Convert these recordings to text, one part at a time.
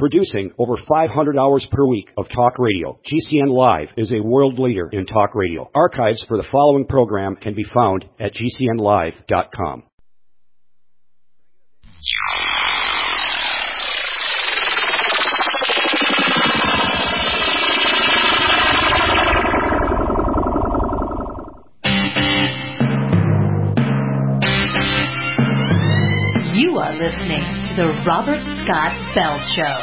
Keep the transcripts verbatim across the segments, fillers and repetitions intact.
Producing over five hundred hours per week of talk radio, G C N Live is a world leader in talk radio. Archives for the following program can be found at G C N live dot com. You are listening to the Robert Scott Bell Show.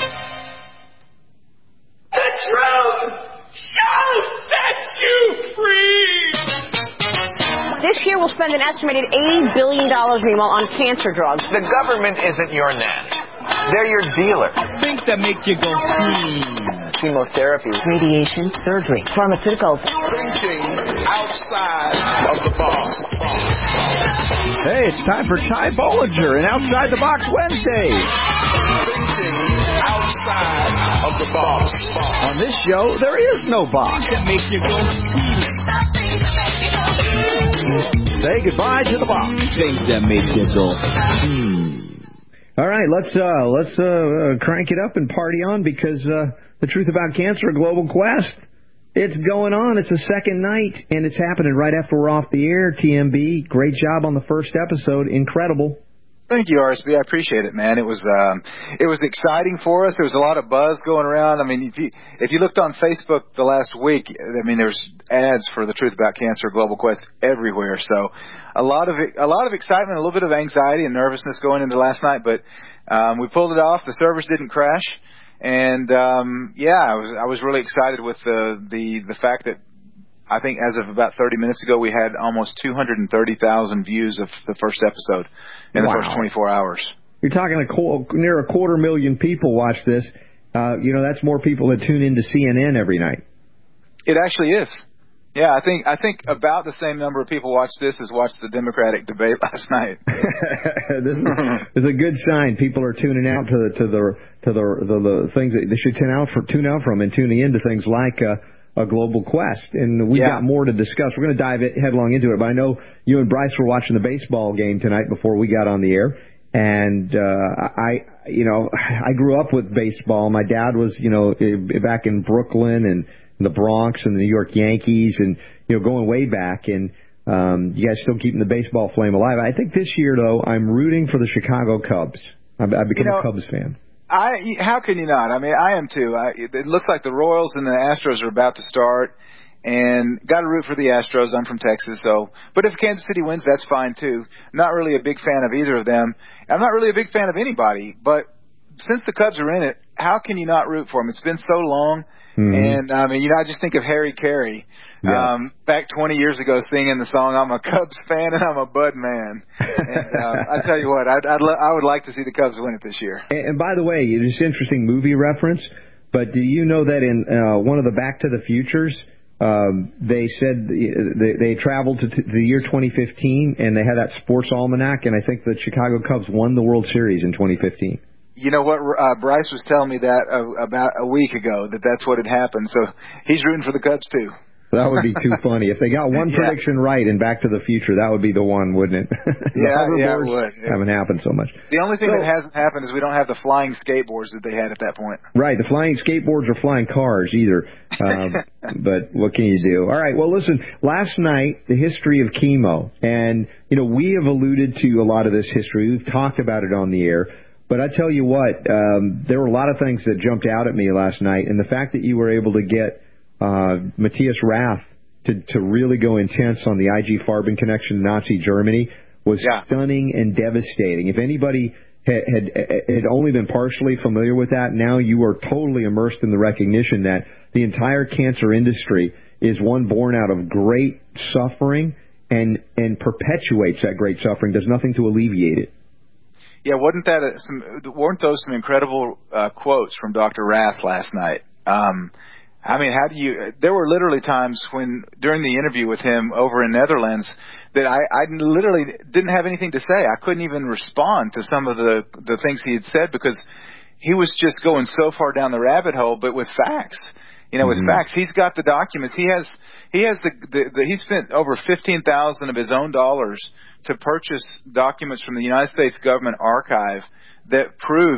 The truth shall set you free! This year we'll spend an estimated eighty billion dollars, meanwhile, on cancer drugs. The government isn't your nanny. They're your dealer. Things that make you go, hmm. Chemotherapy. Radiation, surgery, pharmaceuticals. Thinking outside of the box. Hey, it's time for Ty Bollinger and Outside the Box Wednesday. Thinking outside of the box. On this show, there is no box. That makes you go, hmm. Say goodbye to the box. Things that make you go, hmm. All right, let's uh, let's uh, uh, crank it up and party on because uh, the Truth About Cancer, a Global Quest, it's going on. It's the second night, and it's happening right after we're off the air. T M B, great job on the first episode. Incredible. Thank you, R S B. I appreciate it, man. It was um, it was exciting for us. There was a lot of buzz going around. I mean, if you if you looked on Facebook the last week, I mean, there's ads for the Truth About Cancer Global Quest everywhere. So a lot of a lot of excitement, a little bit of anxiety and nervousness going into last night, but um, we pulled it off. The servers didn't crash, and um, yeah, I was I was really excited with the the the fact that I think as of about thirty minutes ago, we had almost two hundred thirty thousand views of the first episode in wow. the first twenty-four hours. You're talking a qu- near a quarter million people watch this. Uh, you know, that's more people that tune into C N N every night. It actually is. Yeah, I think I think about the same number of people watch this as watched the Democratic debate last night. This is, is a good sign. People are tuning out to the to the to the the, the things that they should tune out for tune out from and tuning into things like. Uh, A Global Quest, and we've yeah. got more to discuss. We're going to dive it headlong into it, but I know you and Bryce were watching the baseball game tonight before we got on the air, and uh, I, you know, I grew up with baseball. My dad was, you know, back in Brooklyn and the Bronx and the New York Yankees, and you know, going way back. And um, you guys still keeping the baseball flame alive. I think this year, though, I'm rooting for the Chicago Cubs. I've, I've become you know, a Cubs fan. I, how can you not? I mean, I am too. I, it looks like the Royals and the Astros are about to start, and got to root for the Astros. I'm from Texas, so. But if Kansas City wins, that's fine too. Not really a big fan of either of them. I'm not really a big fan of anybody. But since the Cubs are in it, how can you not root for them? It's been so long, mm-hmm. and I mean, you know, I just think of Harry Carey. Yeah. Um, back twenty years ago singing the song, I'm a Cubs fan and I'm a Bud man. And, uh, I tell you what, I'd, I'd, I would like to see the Cubs win it this year. And, and by the way, it's an interesting movie reference, but do you know that in uh, one of the Back to the Futures, um, they said they, they traveled to t- the year twenty fifteen and they had that sports almanac, and I think the Chicago Cubs won the World Series in twenty fifteen. You know what? Uh, Bryce was telling me that uh, about a week ago, that that's what had happened. So he's rooting for the Cubs too. That would be too funny. If they got one yeah. prediction right in Back to the Future, that would be the one, wouldn't it? yeah, yeah, it would. Haven't happened so much. The only thing so, that hasn't happened is we don't have the flying skateboards that they had at that point. Right, the flying skateboards or flying cars either. Um, but what can you do? All right, well, listen, last night, the history of chemo. And, you know, we have alluded to a lot of this history. We've talked about it on the air. But I tell you what, um, there were a lot of things that jumped out at me last night. And the fact that you were able to get uh, Matthias Rath to, to really go intense on the I G Farben connection to Nazi Germany was yeah. stunning and devastating. If anybody had, had had only been partially familiar with that, now you are totally immersed in the recognition that the entire cancer industry is one born out of great suffering and and perpetuates that great suffering, does nothing to alleviate it. Yeah, wasn't that a, some? Weren't those some incredible uh, quotes from Doctor Rath last night? Um, I mean, how do you? There were literally times when during the interview with him over in Netherlands that I, I literally didn't have anything to say. I couldn't even respond to some of the the things he had said because he was just going so far down the rabbit hole, but with facts. You know, mm-hmm. with facts. He's got the documents. He has he has the, the, the he spent over fifteen thousand of his own dollars to purchase documents from the United States government archive that proves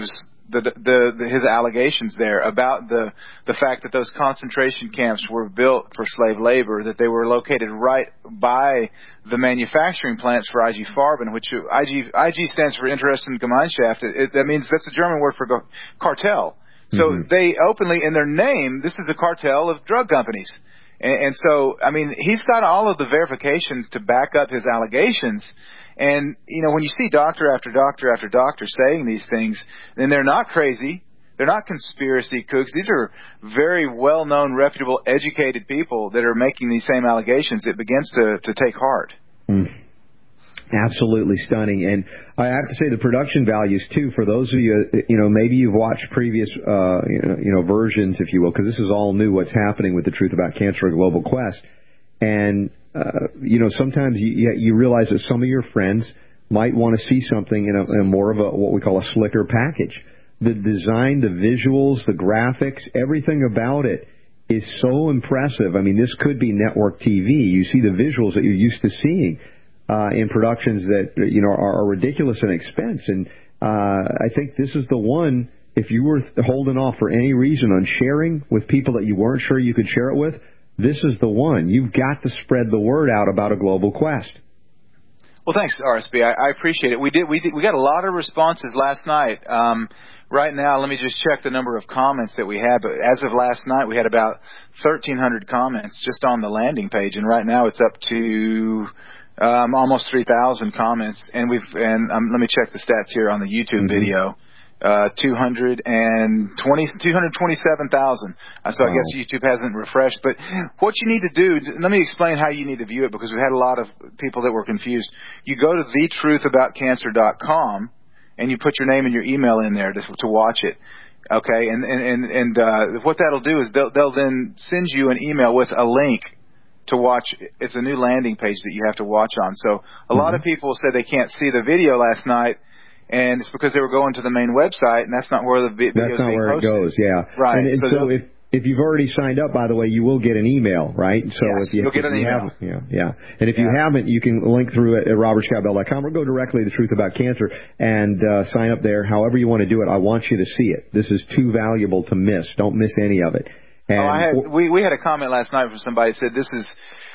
the, the, the his allegations there about the the fact that those concentration camps were built for slave labor, that they were located right by the manufacturing plants for I G Farben, which I G I G stands for Interessengemeinschaft. It, it, that means that's a German word for go, cartel. So mm-hmm. they openly, in their name, this is a cartel of drug companies. And, and so, I mean, he's got all of the verification to back up his allegations. And, you know, when you see doctor after doctor after doctor saying these things, then they're not crazy. They're not conspiracy kooks. These are very well-known, reputable, educated people that are making these same allegations. It begins to, to take heart. Mm. Absolutely stunning. And I have to say the production values, too, for those of you, you know, maybe you've watched previous, uh, you know, you know, versions, if you will, because this is all new, what's happening with the Truth About Cancer Global Quest. And, uh, you know, sometimes you, you realize that some of your friends might want to see something in a, in a more of a, what we call a slicker package. The design, the visuals, the graphics, everything about it is so impressive. I mean, this could be network T V. You see the visuals that you're used to seeing uh, in productions that, you know, are, are ridiculous in expense. And uh, I think this is the one, if you were holding off for any reason on sharing with people that you weren't sure you could share it with, this is the one. You've got to spread the word out about a global quest. Well, thanks, R S B. I, I appreciate it. We did. We did. We got a lot of responses last night. Um, right now, let me just check the number of comments that we had. But as of last night, we had about thirteen hundred comments just on the landing page, and right now it's up to um, almost three thousand comments. And we've and um, let me check the stats here on the YouTube mm-hmm. video. Uh, two hundred twenty, two hundred twenty-seven thousand. Uh, so wow. I guess YouTube hasn't refreshed. But what you need to do, let me explain how you need to view it, because we've had a lot of people that were confused. You go to the truth about cancer dot com and you put your name and your email in there to, to watch it. Okay, and and and, and uh, what that'll do is they'll, they'll then send you an email with a link to watch. It's a new landing page that you have to watch on. So a mm-hmm. lot of people said they can't see the video last night. And it's because they were going to the main website, and that's not where the video is being posted. That's not where it goes, yeah. Right. And, and so, so if if you've already signed up, by the way, you will get an email, right? So yes, if you, you'll get if an you email. Yeah, yeah. And if yeah. you haven't, you can link through it at robert scott bell dot com or go directly to Truth About Cancer and uh, sign up there. However you want to do it, I want you to see it. This is too valuable to miss. Don't miss any of it. And oh, I had, we we had a comment last night from somebody that said this is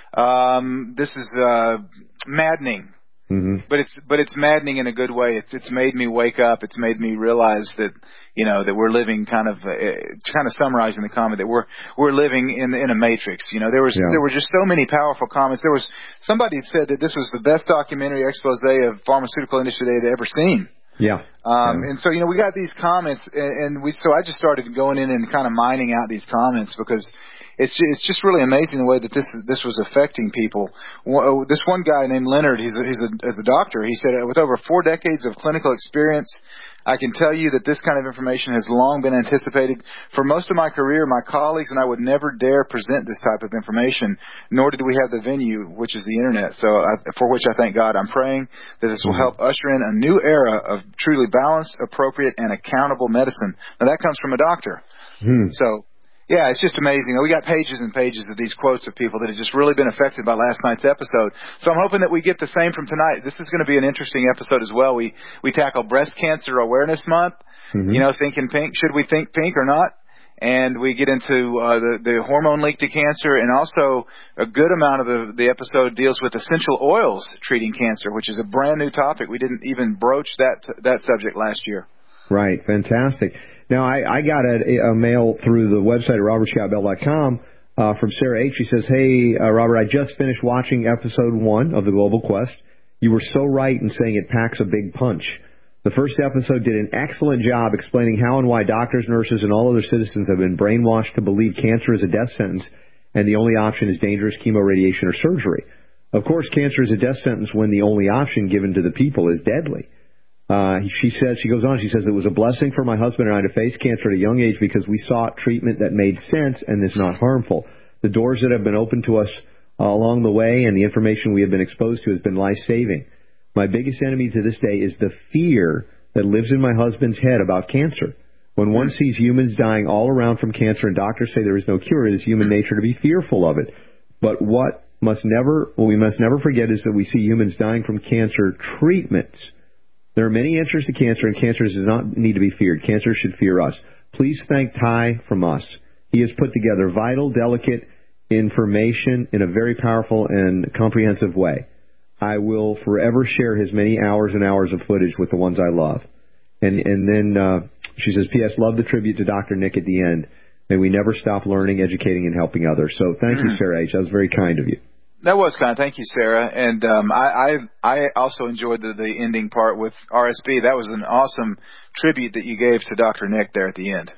um, this is uh, maddening. Mm-hmm. But it's but it's maddening in a good way. It's it's made me wake up. It's made me realize that, you know, that we're living kind of uh, kind of summarizing the comment that we're we're living in in a matrix. You know, there was yeah. there were just so many powerful comments. There was somebody said that this was the best documentary expose of pharmaceutical industry they had ever seen. Yeah. Um, yeah. And so, you know, we got these comments, and, and we so I just started going in and kind of mining out these comments, because It's it's just really amazing the way that this this was affecting people. This one guy named Leonard, he's a, he's a, as a doctor, he said, with over four decades of clinical experience, I can tell you that this kind of information has long been anticipated. For most of my career, my colleagues and I would never dare present this type of information, nor did we have the venue, which is the Internet, so I, for which I thank God. I'm praying that this will help usher in a new era of truly balanced, appropriate, and accountable medicine. Now, that comes from a doctor. Hmm. So... yeah, it's just amazing. We got pages and pages of these quotes of people that have just really been affected by last night's episode. So I'm hoping that we get the same from tonight. This is going to be an interesting episode as well. We we tackle Breast Cancer Awareness Month. Mm-hmm. You know, thinking pink. Should we think pink or not? And we get into uh, the, the hormone link to cancer, and also a good amount of the, the episode deals with essential oils treating cancer, which is a brand new topic. We didn't even broach that that subject last year. Right, fantastic. Now, I, I got a, a mail through the website at robert scott bell dot com uh, from Sarah H. She says, hey, uh, Robert, I just finished watching episode one of The Global Quest. You were so right in saying it packs a big punch. The first episode did an excellent job explaining how and why doctors, nurses, and all other citizens have been brainwashed to believe cancer is a death sentence and the only option is dangerous chemo, radiation, or surgery. Of course, cancer is a death sentence when the only option given to the people is deadly. Uh, she says, she goes on, she says, it was a blessing for my husband and I to face cancer at a young age because we sought treatment that made sense and is not harmful. The doors that have been opened to us uh, along the way and the information we have been exposed to has been life-saving. My biggest enemy to this day is the fear that lives in my husband's head about cancer. When one sees humans dying all around from cancer and doctors say there is no cure, it is human nature to be fearful of it. But what must never, what we must never forget is that we see humans dying from cancer treatments There are many answers to cancer, and cancer does not need to be feared. Cancer should fear us. Please thank Ty from us. He has put together vital, delicate information in a very powerful and comprehensive way. I will forever share his many hours and hours of footage with the ones I love. And and then uh, she says, P S. Love the tribute to Doctor Nick at the end. May we never stop learning, educating, and helping others. So thank mm. you, Sarah H. That was very kind of you. That was kind. Thank you, Sarah. And um, I, I I also enjoyed the, the ending part with R S B. That was an awesome tribute that you gave to Doctor Nick there at the end.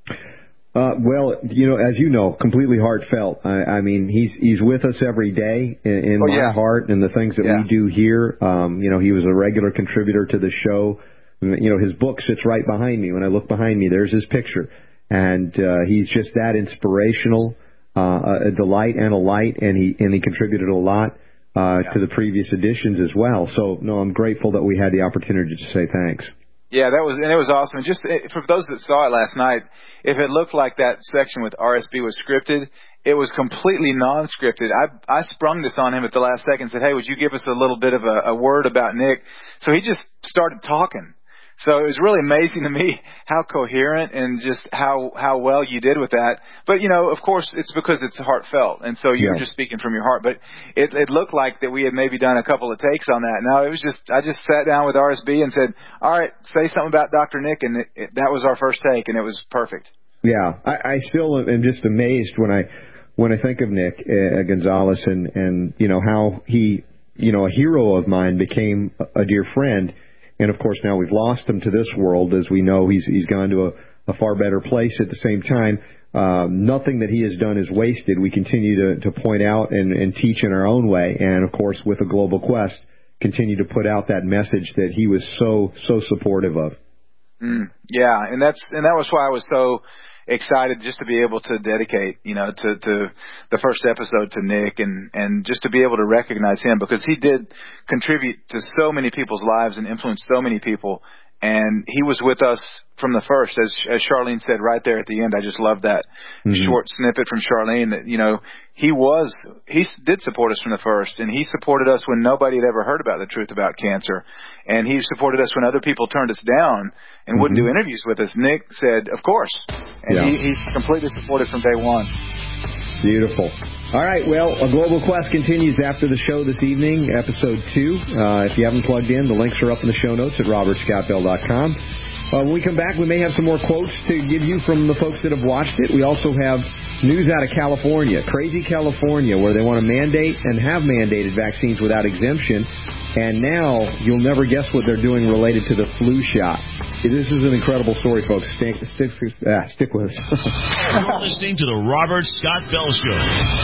Uh, well, you know, as you know, completely heartfelt. I, I mean, he's he's with us every day in, in oh, my yeah. heart and the things that yeah. we do here. Um, you know, he was a regular contributor to the show. You know, his book sits right behind me. When I look behind me, there's his picture. And uh, he's just that inspirational, uh, a delight and a light, and he and he contributed a lot uh, yeah. to the previous editions as well. So, no, I'm grateful that we had the opportunity to say thanks. Yeah, that was and it was awesome. Just for those that saw it last night, if it looked like that section with R S B was scripted, it was completely non-scripted. I I sprung this on him at the last second and said, hey, would you give us a little bit of a, a word about Nick? So he just started talking. So it was really amazing to me how coherent and just how how well you did with that. But, you know, of course, it's because it's heartfelt, and so you're yeah. just speaking from your heart. But it, it looked like that we had maybe done a couple of takes on that. No, it was just I just sat down with R S B and said, all right, say something about Doctor Nick, and it, it, that was our first take, and it was perfect. Yeah, I, I still am just amazed when I when I think of Nick uh, Gonzalez and, and, you know, how he, you know, a hero of mine became a, a dear friend. And, of course, now we've lost him to this world. As we know, he's he's gone to a, a far better place. At the same time, um, nothing that he has done is wasted. We continue to, to point out and, and teach in our own way. And, of course, with a Global Quest, continue to put out that message that he was so, so supportive of. Mm, yeah, and that's and that was why I was so excited just to be able to dedicate, you know, to, to the first episode to Nick and, and just to be able to recognize him, because he did contribute to so many people's lives and influence so many people. And he was with us from the first, as as Charlene said right there at the end. I just love that mm-hmm. short snippet from Charlene that, you know, he was, he did support us from the first, and he supported us when nobody had ever heard about the truth about cancer. And he supported us when other people turned us down and mm-hmm. wouldn't do interviews with us. Nick said, of course. And yeah. he, he completely supported from day one. Beautiful. All right, well, A Global Quest continues after the show this evening, episode two. Uh, if you haven't plugged in, the links are up in the show notes at robert scott bell dot com. Uh, when we come back, we may have some more quotes to give you from the folks that have watched it. We also have news out of California, crazy California, where they want to mandate and have mandated vaccines without exemption. And now you'll never guess what they're doing related to the flu shot. This is an incredible story, folks. Stick, stick, ah, stick with us. You're listening to the Robert Scott Bell Show.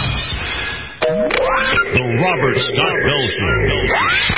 The Robert Scott Bell Show.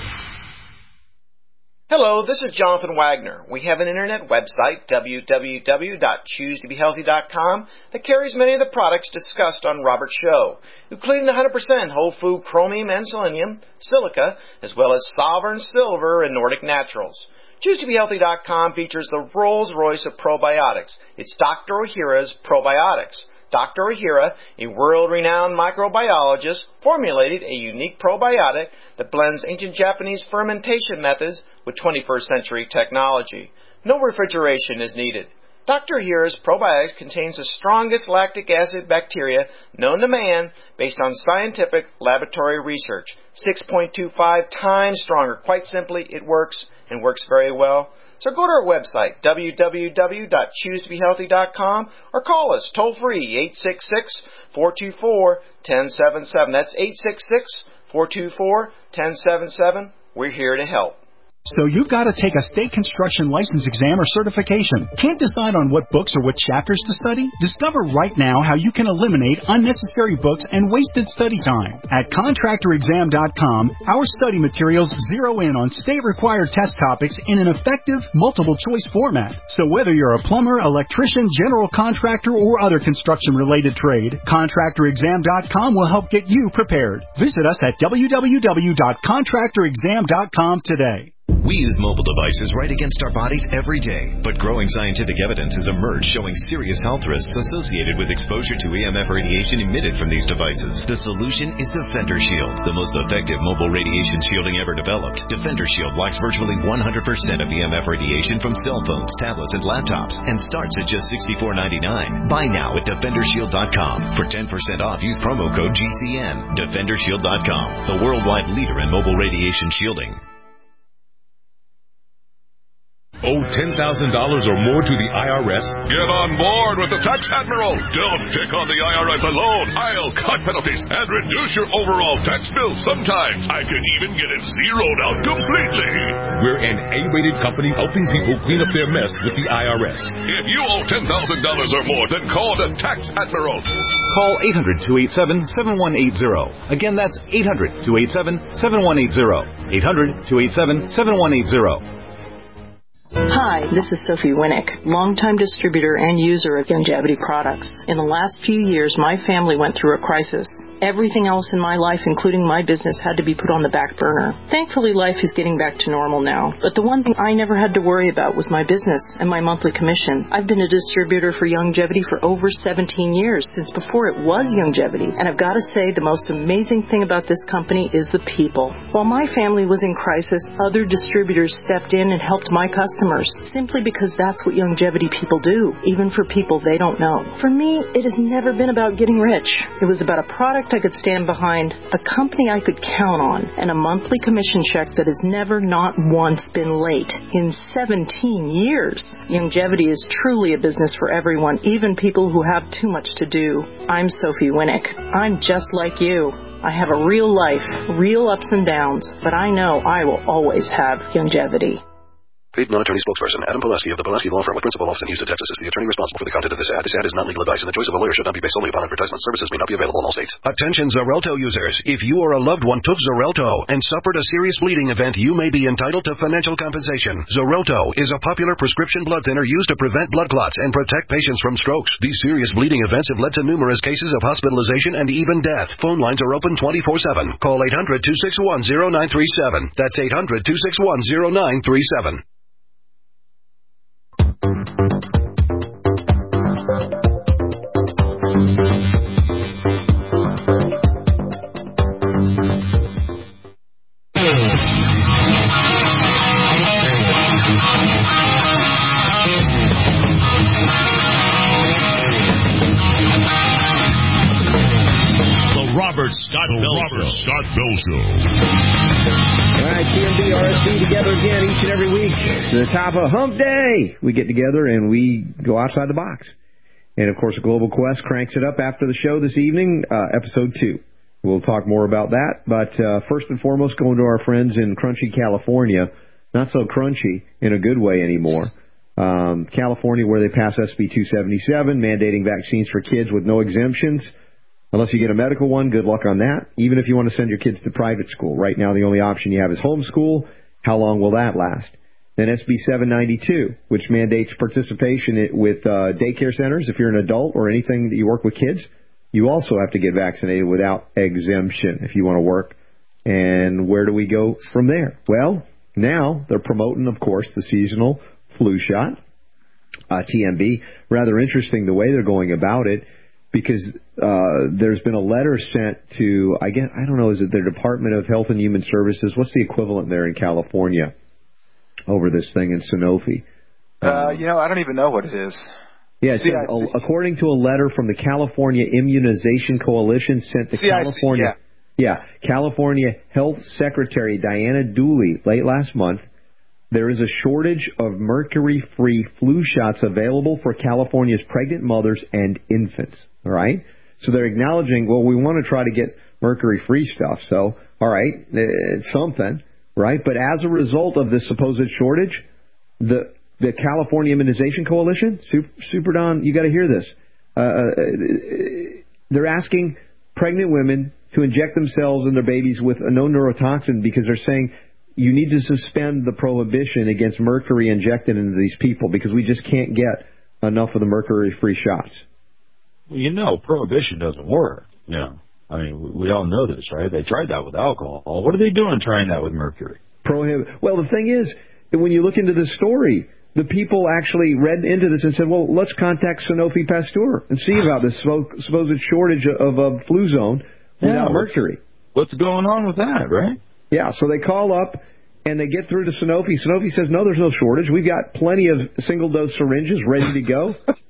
Hello, this is Jonathan Wagner. We have an internet website, w w w dot choose to be healthy dot com, that carries many of the products discussed on Robert's show, including one hundred percent whole food chromium and selenium, silica, as well as Sovereign Silver and Nordic Naturals. choose to be healthy dot com features the Rolls-Royce of probiotics. It's Doctor Ohhira's Probiotics. Doctor Ohhira, a world-renowned microbiologist, formulated a unique probiotic that blends ancient Japanese fermentation methods with twenty-first century technology. No refrigeration is needed. Doctor Ohhira's probiotics contains the strongest lactic acid bacteria known to man based on scientific laboratory research. six point two five times stronger. Quite simply, it works and works very well. So go to our website, w w w dot choose to be healthy dot com, or call us toll-free, eight six six, four two four, one zero seven seven. That's eight six six, four two four, one zero seven seven. We're here to help. So you've got to take a state construction license exam or certification. Can't decide on what books or what chapters to study? Discover right now how you can eliminate unnecessary books and wasted study time. At contractor exam dot com, our study materials zero in on state-required test topics in an effective, multiple-choice format. So whether you're a plumber, electrician, general contractor, or other construction-related trade, contractor exam dot com will help get you prepared. Visit us at w w w dot contractor exam dot com today. We use mobile devices right against our bodies every day, but growing scientific evidence has emerged showing serious health risks associated with exposure to E M F radiation emitted from these devices. The solution is Defender Shield, the most effective mobile radiation shielding ever developed. Defender Shield blocks virtually one hundred percent of E M F radiation from cell phones, tablets, and laptops, and starts at just sixty-four ninety-nine. Buy now at defender shield dot com. For ten percent off, use promo code G C N. defender shield dot com, the worldwide leader in mobile radiation shielding. Owe ten thousand dollars or more to the I R S? Get on board with the Tax Admiral. Don't pick on the I R S alone. I'll cut penalties and reduce your overall tax bill. Sometimes I can even get it zeroed out completely. We're an A-rated company helping people clean up their mess with the I R S. If you owe ten thousand dollars or more, then call the Tax Admiral. Call eight hundred, two eight seven, seven one eight zero. Again, that's eight hundred, two eight seven, seven one eight zero. eight hundred, two eight seven, seven one eight zero. Hi, this is Sophie Winnick, longtime distributor and user of Youngevity products. In the last few years, my family went through a crisis. Everything else in my life, including my business, had to be put on the back burner. Thankfully, life is getting back to normal now. But the one thing I never had to worry about was my business and my monthly commission. I've been a distributor for Youngevity for over seventeen years, since before it was Youngevity. And I've got to say, the most amazing thing about this company is the people. While my family was in crisis, other distributors stepped in and helped my customers, simply because that's what Youngevity people do, even for people they don't know. For me, it has never been about getting rich. It was about a product I could stand behind, a company I could count on, and a monthly commission check that has never not once been late in seventeen years. Youngevity is truly a business for everyone, even people who have too much to do. I'm Sophie Winnick. I'm just like you. I have a real life, real ups and downs, but I know I will always have Youngevity. Paid non-attorney spokesperson Adam Poleski of the Poleski Law Firm with principal office in Houston, Texas is the attorney responsible for the content of this ad. This ad is not legal advice, and the choice of a lawyer should not be based solely upon advertisement. Services may not be available in all states. Attention Xarelto users. If you or a loved one took Xarelto and suffered a serious bleeding event, you may be entitled to financial compensation. Xarelto is a popular prescription blood thinner used to prevent blood clots and protect patients from strokes. These serious bleeding events have led to numerous cases of hospitalization and even death. Phone lines are open twenty-four seven. Call eight hundred, two six one, zero nine three seven. That's eight hundred, two six one, zero nine three seven. Robert Scott Bell Robert Show. Scott Bell Show. All right, T M B, R S B together again each and every week. The top of Hump Day, we get together and we go outside the box. And, of course, Global Quest cranks it up after the show this evening, uh, episode two. We'll talk more about that. But uh, first and foremost, going to our friends in Crunchy, California. Not so crunchy in a good way anymore. Um, California, where they pass S B two seventy-seven, mandating vaccines for kids with no exemptions. Unless you get a medical one, good luck on that. Even if you want to send your kids to private school. Right now, the only option you have is homeschool. How long will that last? Then S B seven ninety-two, which mandates participation with uh, daycare centers. If you're an adult or anything that you work with kids, you also have to get vaccinated without exemption if you want to work. And where do we go from there? Well, now they're promoting, of course, the seasonal flu shot, uh, T M B. Rather interesting the way they're going about it. Because uh, there's been a letter sent to, I guess, I don't know, is it the Department of Health and Human Services? What's the equivalent there in California over this thing in Sanofi? Uh, you know, I don't even know what it is. Yeah, it says, uh, according to a letter from the California Immunization Coalition sent to C I C, California, yeah. yeah, California Health Secretary Diana Dooley late last month, there is a shortage of mercury-free flu shots available for California's pregnant mothers and infants. All right? So they're acknowledging, well, we want to try to get mercury-free stuff. So, all right, it's something, right? But as a result of this supposed shortage, the the California Immunization Coalition, Super, Super Don, you got to hear this. Uh, they're asking pregnant women to inject themselves and their babies with a no neurotoxin because they're saying, you need to suspend the prohibition against mercury injected into these people because we just can't get enough of the mercury-free shots. Well, you know, prohibition doesn't work. You know, I mean, we all know this, right? They tried that with alcohol. What are they doing trying that with mercury? prohibit. Well, the thing is, when you look into the story, the people actually read into this and said, well, let's contact Sanofi Pasteur and see about this supposed shortage of a Fluzone without yeah, mercury. What's going on with that, right? Yeah, so they call up and they get through to Sanofi. Sanofi says, no, there's no shortage. We've got plenty of single-dose syringes ready to go.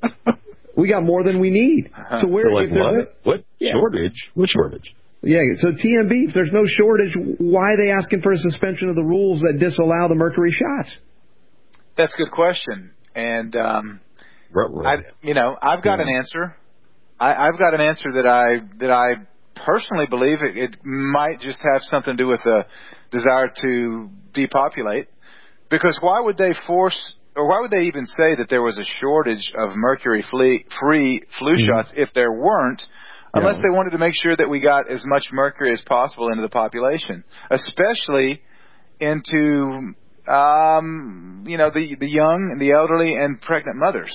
We got more than we need. So where like, if what? A, what yeah. shortage? What shortage? Yeah, so T M B, if there's no shortage, why are they asking for a suspension of the rules that disallow the mercury shots? That's a good question. And, um, I, you know, I've got yeah. an answer. I, I've got an answer that I that I personally believe it, it might just have something to do with a desire to depopulate. Because why would they force, or why would they even say that there was a shortage of mercury-free flu mm. shots if there weren't, unless yeah. they wanted to make sure that we got as much mercury as possible into the population, especially into, um, you know, the the young, the elderly, and pregnant mothers.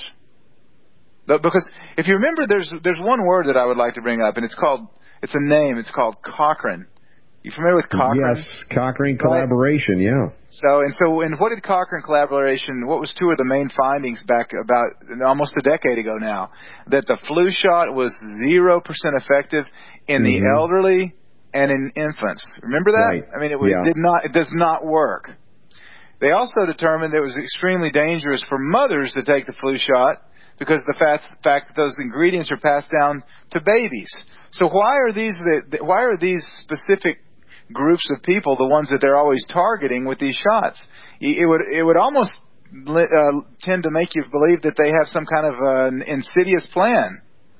But because if you remember, there's there's one word that I would like to bring up, and it's called, it's a name, it's called Cochrane. You familiar with Cochrane? Yes, Cochrane collaboration, right? yeah. So, and so, and what did Cochrane collaboration, what was two of the main findings back about almost a decade ago now? That the flu shot was zero percent effective in mm-hmm. the elderly and in infants. Remember that? Right. I mean, it was, yeah. did not, it does not work. They also determined that it was extremely dangerous for mothers to take the flu shot because of the fact, fact that those ingredients are passed down to babies. So why are these, the, why are these specific groups of people the ones that they're always targeting with these shots? It would it would almost uh, tend to make you believe that they have some kind of uh, an insidious plan.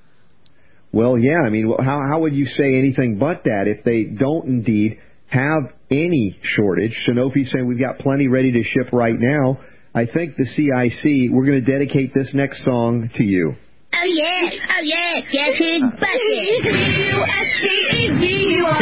Well, yeah. I mean, how how would you say anything but that if they don't indeed have any shortage? Sanofi saying we've got plenty ready to ship right now. I think the C I C, we're going to dedicate this next song to you. Oh, yeah. Oh, yeah. Get his bucket. U S C E V U R.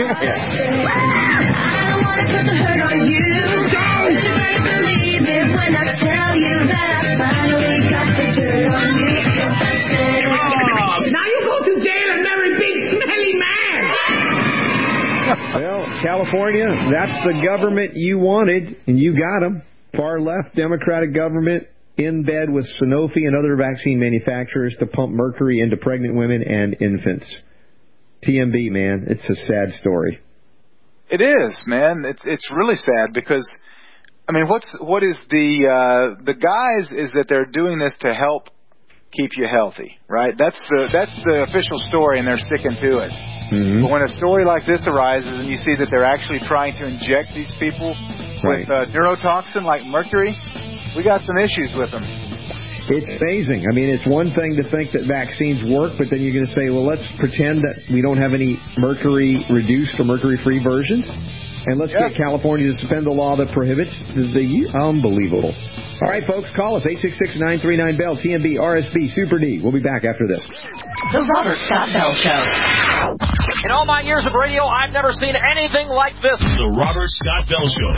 I don't want to put the hurt on you. Don't you better believe it when I tell you that I finally got the dirt on you. Oh, now you go to jail and marry big smelly man. Well, California, that's the government you wanted, and you got them. Far left Democratic government in bed with Sanofi and other vaccine manufacturers to pump mercury into pregnant women and infants. T M B, man, it's a sad story. It is, man. It's it's really sad because, I mean, what's what is the uh, the guise is that they're doing this to help keep you healthy, right? That's the that's the official story, and they're sticking to it. Mm-hmm. But when a story like this arises, and you see that they're actually trying to inject these people right. with uh, neurotoxin like mercury, we got some issues with them. It's amazing. I mean, it's one thing to think that vaccines work, but then you're going to say, well, let's pretend that we don't have any mercury-reduced or mercury-free versions, and let's yeah. get California to suspend the law that prohibits the, the unbelievable. All right, folks, call us, eight six six, nine three nine, B E L L, T M B, R S B, Super D. We'll be back after this. The Robert Scott Bell Show. In all my years of radio, I've never seen anything like this. The Robert Scott Bell Show.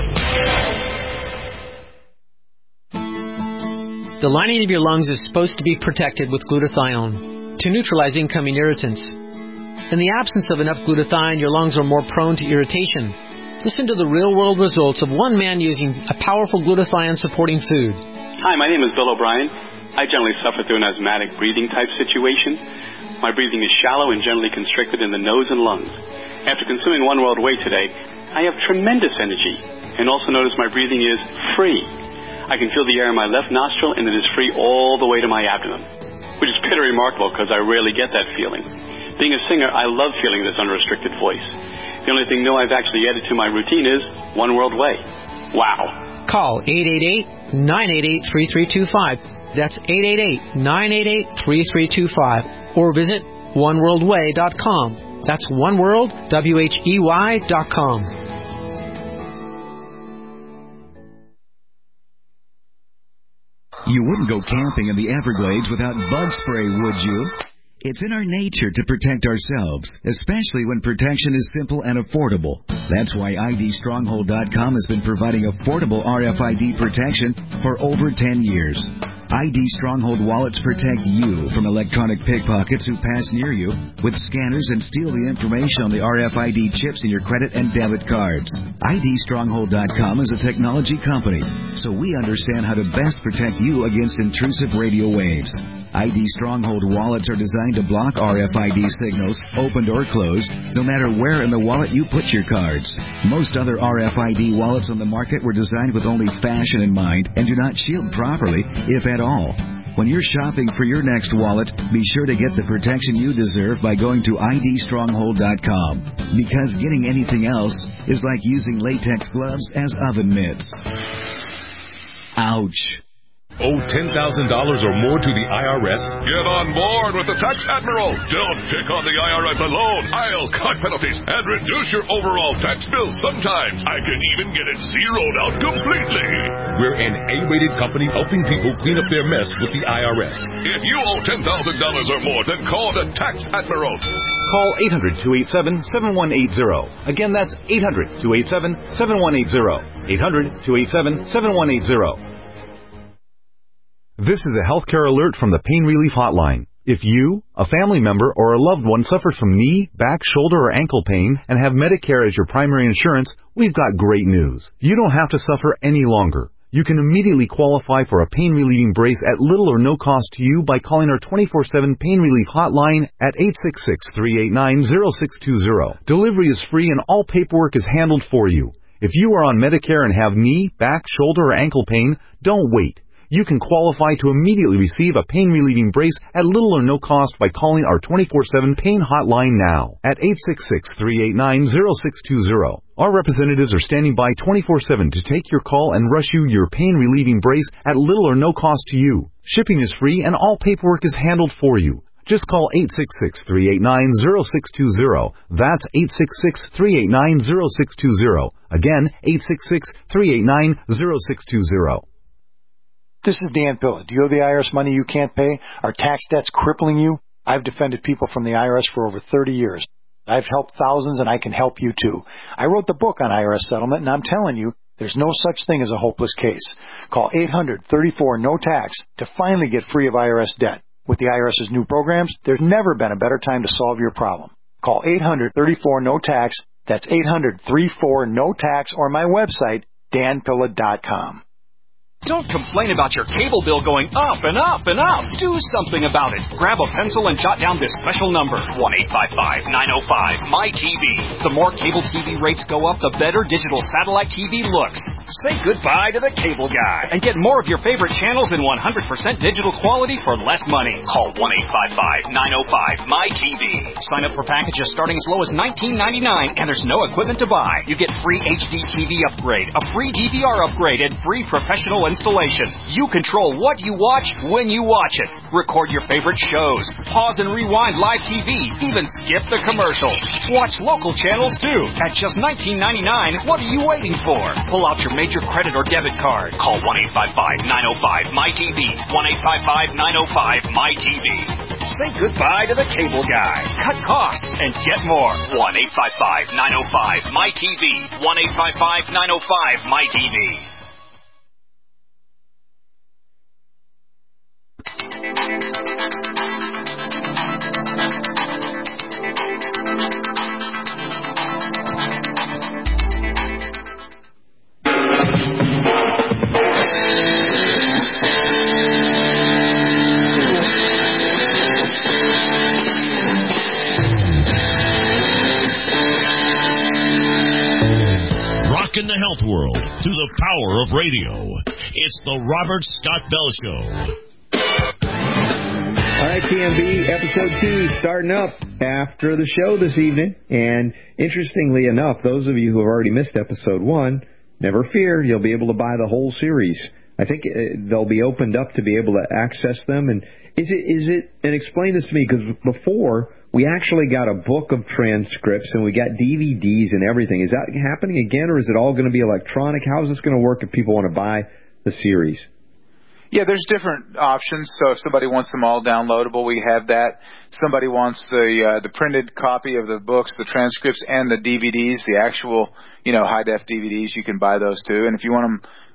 The lining of your lungs is supposed to be protected with glutathione to neutralize incoming irritants. In the absence of enough glutathione, your lungs are more prone to irritation. Listen to the real-world results of one man using a powerful glutathione-supporting food. Hi, my name is Bill O'Brien. I generally suffer through an asthmatic breathing type situation. My breathing is shallow and generally constricted in the nose and lungs. After consuming One World Whey today, I have tremendous energy and also notice my breathing is free. I can feel the air in my left nostril and it is free all the way to my abdomen, which is pretty remarkable because I rarely get that feeling. Being a singer, I love feeling this unrestricted voice. The only thing new I've actually added to my routine is One World Whey. Wow. Call eight eight eight, nine eight eight, three three two five. That's eight eight eight, nine eight eight, three three two five. Or visit one world way dot com. That's oneworld, W H E Y dot com. You wouldn't go camping in the Everglades without bug spray, would you? It's in our nature to protect ourselves, especially when protection is simple and affordable. That's why I D Stronghold dot com has been providing affordable R F I D protection for over ten years. I D Stronghold wallets protect you from electronic pickpockets who pass near you with scanners and steal the information on the R F I D chips in your credit and debit cards. I D Stronghold dot com is a technology company, so we understand how to best protect you against intrusive radio waves. I D Stronghold wallets are designed to block R F I D signals, opened or closed, no matter where in the wallet you put your cards. Most other R F I D wallets on the market were designed with only fashion in mind and do not shield properly, if at all. When you're shopping for your next wallet, be sure to get the protection you deserve by going to I D Stronghold dot com. Because getting anything else is like using latex gloves as oven mitts. Ouch. Owe ten thousand dollars or more to the I R S? Get on board with the Tax Admiral. Don't pick on the I R S alone. I'll cut penalties and reduce your overall tax bill. Sometimes I can even get it zeroed out completely. We're an A-rated company helping people clean up their mess with the I R S. If you owe ten thousand dollars or more, then call the Tax Admiral. Call eight hundred, two eight seven, seven one eight zero. Again, that's eight hundred, two eight seven, seven one eight zero. eight hundred, two eight seven, seven one eight zero. This is a healthcare alert from the Pain Relief Hotline. If you, a family member, or a loved one suffers from knee, back, shoulder, or ankle pain and have Medicare as your primary insurance, we've got great news. You don't have to suffer any longer. You can immediately qualify for a pain-relieving brace at little or no cost to you by calling our twenty-four seven Pain Relief Hotline at eight six six, three eight nine, zero six two zero. Delivery is free and all paperwork is handled for you. If you are on Medicare and have knee, back, shoulder, or ankle pain, don't wait. You can qualify to immediately receive a pain-relieving brace at little or no cost by calling our twenty-four seven Pain Hotline now at eight six six, three eight nine, zero six two zero. Our representatives are standing by twenty-four seven to take your call and rush you your pain-relieving brace at little or no cost to you. Shipping is free and all paperwork is handled for you. Just call eight six six, three eight nine, zero six two zero. That's eight six six, three eight nine, zero six two zero. Again, eight six six, three eight nine, zero six two zero. This is Dan Pilla. Do you owe the I R S money you can't pay? Are tax debts crippling you? I've defended people from the I R S for over thirty years. I've helped thousands, and I can help you too. I wrote the book on I R S settlement, and I'm telling you, there's no such thing as a hopeless case. Call eight hundred, thirty-four, no tax to finally get free of I R S debt. With the IRS's new programs, there's never been a better time to solve your problem. Call eight hundred, thirty-four, no tax. That's eight hundred, thirty-four, no tax, or my website, dan pilla dot com. Don't complain about your cable bill going up and up and up. Do something about it. Grab a pencil and jot down this special number, one eight five five, nine oh five, M Y T V. The more cable T V rates go up, the better digital satellite T V looks. Say goodbye to the cable guy and get more of your favorite channels in one hundred percent digital quality for less money. Call one eight five five, nine oh five, M Y T V. Sign up for packages starting as low as nineteen ninety-nine, and there's no equipment to buy. You get free H D T V upgrade, a free D V R upgrade, and free professional installation. You control what you watch when you watch it. Record your favorite shows. Pause and rewind live T V. Even skip the commercials. Watch local channels too. At just nineteen ninety-nine, what are you waiting for? Pull out your major credit or debit card. Call one eight five five, nine oh five, M Y T V. one eight five five, nine oh five, M Y T V. Say goodbye to the cable guy. Cut costs and get more. one eight five five, nine oh five, M Y T V. one eight five five, nine oh five, M Y T V. Rockin' the health world through the power of radio. It's the Robert Scott Bell Show. All right, T M B, episode two starting up after the show this evening. And interestingly enough, those of you who have already missed episode one, never fear, you'll be able to buy the whole series. I think they'll be opened up to be able to access them. And is it, is it, and explain this to me, because before we actually got a book of transcripts and we got D V Ds and everything. Is that happening again, or is it all going to be electronic? How is this going to work if people want to buy the series? Yeah, there's different options. So if somebody wants them all downloadable, we have that. Somebody wants the uh, the printed copy of the books, the transcripts, and the D V Ds, the actual, you know, high-def D V Ds, you can buy those too. And if you want them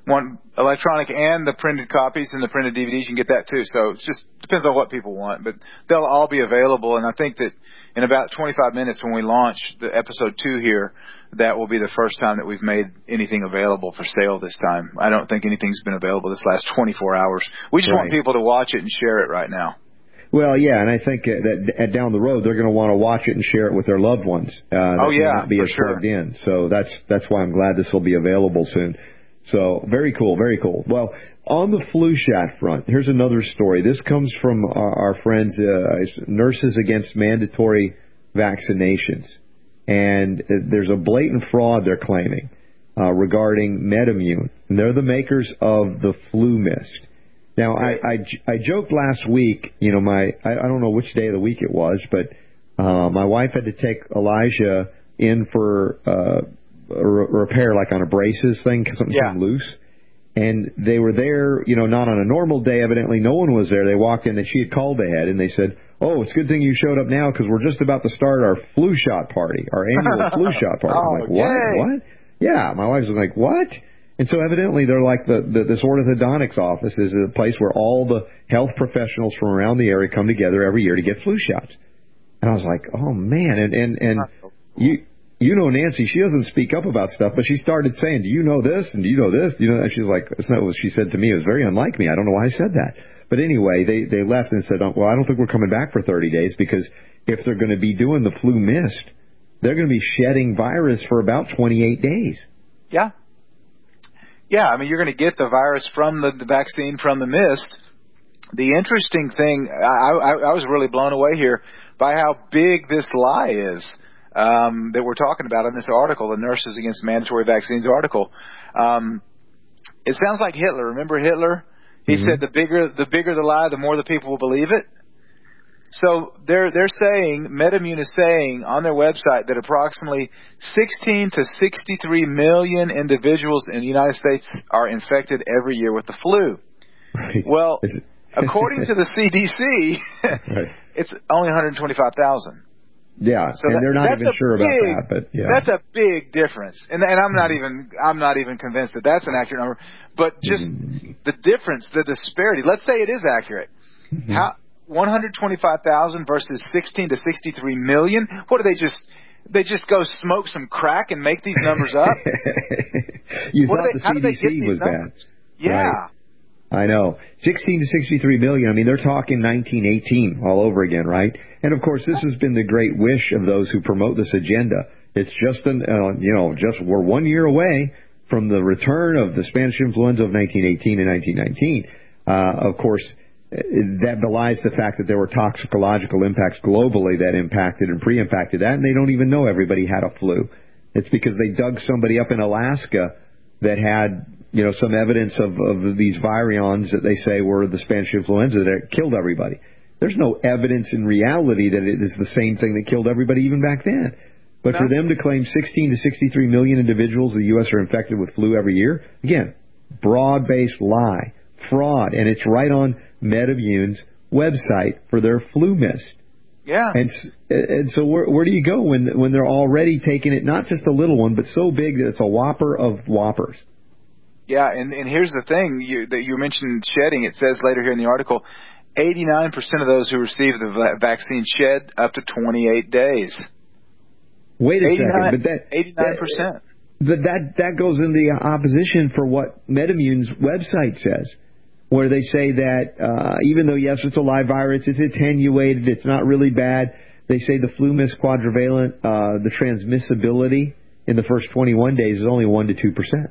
want electronic and the printed copies and the printed D V Ds, you can get that too. So it just depends on what people want. But they'll all be available. And I think that in about twenty-five minutes when we launch the episode two here, that will be the first time that we've made anything available for sale this time. I don't think anything's been available this last twenty-four hours. We just right. want people to watch it and share it right now. Well, yeah, and I think that at down the road they're going to want to watch it and share it with their loved ones. Uh, that oh yeah, may not be for as sure. plugged in. So that's that's why I'm glad this will be available soon. So very cool, very cool. Well, on the flu shot front, here's another story. This comes from our, our friends, uh, Nurses Against Mandatory Vaccinations, and there's a blatant fraud they're claiming uh, regarding MedImmune. And they're the makers of the Flu Mist. Now, I, I, I joked last week, you know, my I, I don't know which day of the week it was, but uh, my wife had to take Elijah in for uh, a repair, like on a braces thing, because something yeah. came loose. And they were there, you know, not on a normal day. Evidently, no one was there. They walked in, and she had called ahead, and they said, "Oh, it's a good thing you showed up now because we're just about to start our flu shot party, our annual flu shot party." Oh, I'm like, "What? yay. What?" Yeah, my wife was like, "What?" And so evidently they're like the, the this orthodontics office is a place where all the health professionals from around the area come together every year to get flu shots. And I was like, oh man, and and, and you you know Nancy, she doesn't speak up about stuff, but she started saying, do you know this and do you know this? Do you know? And she's like, it's not what she said to me. It was very unlike me. I don't know why I said that. But anyway, they they left and said, well, I don't think we're coming back for thirty days because if they're going to be doing the flu mist, they're going to be shedding virus for about twenty-eight days. Yeah. Yeah, I mean, you're going to get the virus from the, the vaccine, from the mist. The interesting thing, I, I, I was really blown away here by how big this lie is um, that we're talking about in this article, the Nurses Against Mandatory Vaccines article. Um, it sounds like Hitler. Remember Hitler? He mm-hmm. said the bigger the bigger the lie, the more the people will believe it. So they're they're saying, MedImmune is saying on their website that approximately sixteen to sixty-three million individuals in the United States are infected every year with the flu. Right. Well, according to the C D C, right. it's only one hundred twenty-five thousand. Yeah, so and that, they're not even sure big, about that, but yeah. That's a big difference. And and I'm not even I'm not even convinced that that's an accurate number, but just mm-hmm. the difference, the disparity. Let's say it is accurate. Mm-hmm. How one hundred twenty-five thousand versus sixteen to sixty-three million? What do they just they just go smoke some crack and make these numbers up? You what thought they, the C D C was numbers? bad. Yeah. Right. I know. sixteen to sixty-three million. I mean, they're talking nineteen eighteen all over again, right? And of course, this has been the great wish of those who promote this agenda. It's just an, uh, you know, just we're one year away from the return of the Spanish influenza of nineteen eighteen and nineteen nineteen. Uh, of course, that belies the fact that there were toxicological impacts globally that impacted and pre-impacted that, and they don't even know everybody had a flu. It's because they dug somebody up in Alaska that had, you know, some evidence of, of these virions that they say were the Spanish influenza that killed everybody. There's no evidence in reality that it is the same thing that killed everybody even back then. But no. for them to claim sixteen to sixty-three million individuals in the U S are infected with flu every year, again, broad-based lie, fraud, and it's right on MedImmune's website for their flu mist. Yeah. And and so where where do you go when when they're already taking it, not just a little one, but so big that it's a whopper of whoppers? Yeah, and, and here's the thing you, that you mentioned shedding. It says later here in the article, eighty-nine percent of those who receive the vaccine shed up to twenty-eight days. Wait a second, but that eighty-nine percent. But that that goes in the opposition for what MedImmune's website says, where they say that uh, even though, yes, it's a live virus, it's attenuated, it's not really bad. They say the flu mist quadrivalent, uh, the transmissibility in the first twenty-one days is only one to two percent.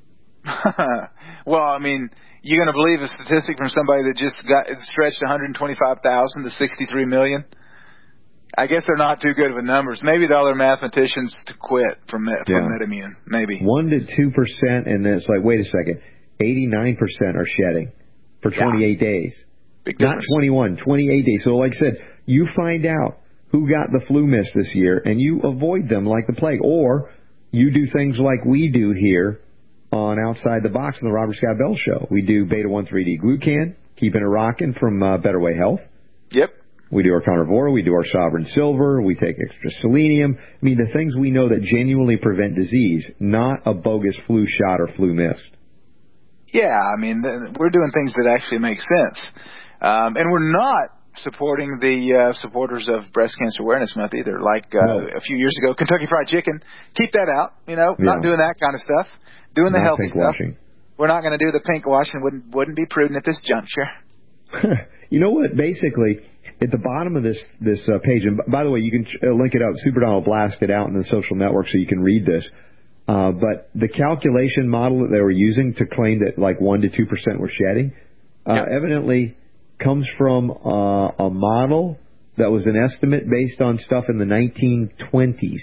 Well, I mean, you're going to believe a statistic from somebody that just got stretched one hundred twenty-five thousand to sixty-three million? I guess they're not too good of a numbers. Maybe they're all their mathematicians to quit from, from yeah. MedImmune. Maybe. one to two percent, and then it's like, wait a second, eighty-nine percent are shedding for twenty-eight yeah. days. Big difference. Not twenty-one, twenty-eight days. So like I said, you find out who got the flu mist this year, and you avoid them like the plague. Or you do things like we do here on Outside the Box in the Robert Scott Bell Show. We do beta one three D glucan, keeping it rocking from uh, Better Way Health. Yep. We do our Carnivora, we do our Sovereign Silver, we take extra selenium. I mean, the things we know that genuinely prevent disease, not a bogus flu shot or flu mist. Yeah, I mean, th- we're doing things that actually make sense. Um, and we're not supporting the uh, supporters of Breast Cancer Awareness Month either. Like uh, no. a few years ago, Kentucky Fried Chicken, keep that out. You know, yeah. not doing that kind of stuff. Doing the not healthy pink stuff. Washing. We're not going to do the pink washing. Wouldn't wouldn't be prudent at this juncture. You know what? Basically, at the bottom of this this uh, page, and by the way, you can uh, link it up. Super Don will blast it out in the social network so you can read this. Uh, but the calculation model that they were using to claim that like one to two percent were shedding, uh, yeah. evidently comes from uh, a model that was an estimate based on stuff in the nineteen twenties.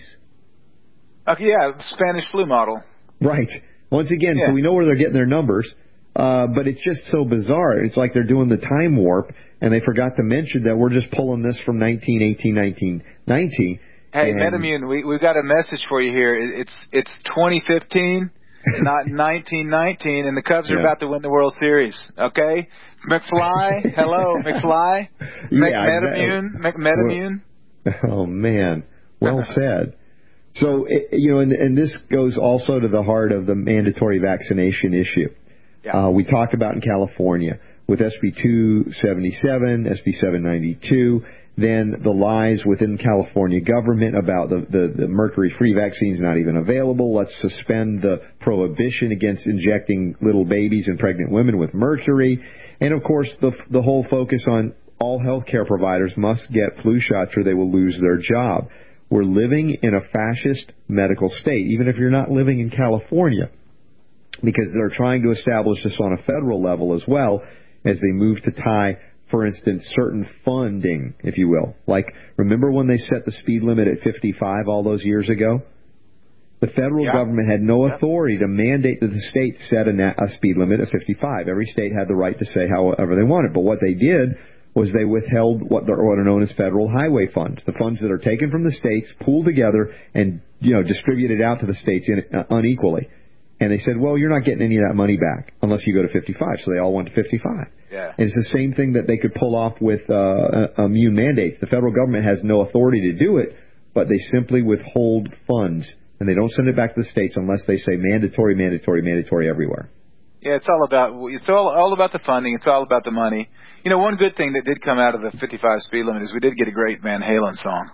Okay, yeah, the Spanish flu model. Right. Once again, yeah. so we know where they're getting their numbers, uh, but it's just so bizarre. It's like they're doing the time warp, and they forgot to mention that we're just pulling this from nineteen eighteen, nineteen nineteen. Hey, and MedImmune, we, we've got a message for you here. It's it's twenty fifteen, not nineteen nineteen, and the Cubs are yeah. about to win the World Series, okay? McFly, hello, McFly. Yeah, MedImmune, MedImmune. Oh, man. Well said. So, you know, and, and this goes also to the heart of the mandatory vaccination issue. Yeah. Uh, we talked about in California with S B two seventy-seven, S B seven ninety-two, then the lies within California government about the, the, the mercury-free vaccines not even available. Let's suspend the prohibition against injecting little babies and pregnant women with mercury. And, of course, the, the whole focus on all healthcare providers must get flu shots or they will lose their job. We're living in a fascist medical state, even if you're not living in California, because they're trying to establish this on a federal level as well as they move to tie, for instance, certain funding, if you will. Like, remember when they set the speed limit at fifty-five all those years ago? The federal yeah. government had no authority to mandate that the states set a, na- a speed limit of fifty-five. Every state had the right to say however they wanted. But what they did was they withheld what are known as federal highway funds, the funds that are taken from the states, pooled together, and you know distributed out to the states in, uh, unequally. And they said, well, you're not getting any of that money back unless you go to fifty-five. So they all went to fifty-five. Yeah. And it's the same thing that they could pull off with uh, immune mandates. The federal government has no authority to do it, but they simply withhold funds, and they don't send it back to the states unless they say mandatory, mandatory, mandatory everywhere. Yeah, it's all about it's all all about the funding. It's all about the money. You know, one good thing that did come out of the fifty-five speed limit is we did get a great Van Halen song.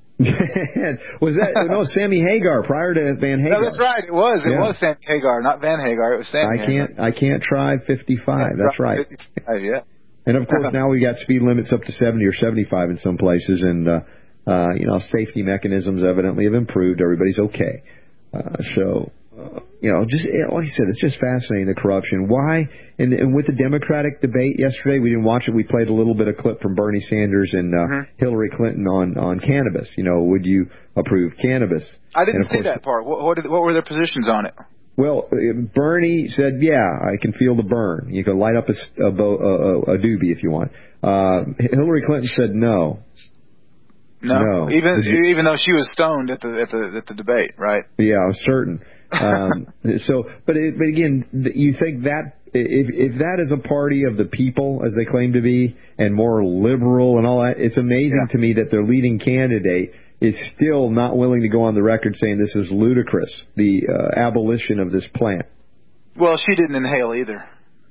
was that no Sammy Hagar prior to Van Hagar? No, that's right. It was. It yeah. was Sammy Hagar, not Van Hagar. It was Sammy. I can't. Hagar. I can't try fifty-five. That's right. fifty-five, yeah. And of course, now we got speed limits up to seventy or seventy-five in some places, and uh, uh, you know, safety mechanisms evidently have improved. Everybody's okay. Uh, so. Uh, you know, just like I said, it's just fascinating, the corruption. Why? And, and with the Democratic debate yesterday, we didn't watch it. We played a little bit of clip from Bernie Sanders and uh, mm-hmm. Hillary Clinton on, on cannabis. You know, would you approve cannabis? I didn't see course, that part. What, what, did, what were their positions on it? Well, Bernie said, yeah, I can feel the burn. You can light up a, a, a, a doobie if you want. Uh, Hillary Clinton said no. No, no. even you, even though she was stoned at the at the at the debate, right? Yeah, I was certain. um, so, but it, but again, you think that if if that is a party of the people, as they claim to be, and more liberal and all that, it's amazing yeah. to me that their leading candidate is still not willing to go on the record saying this is ludicrous, the uh, abolition of this plant. Well, she didn't inhale either.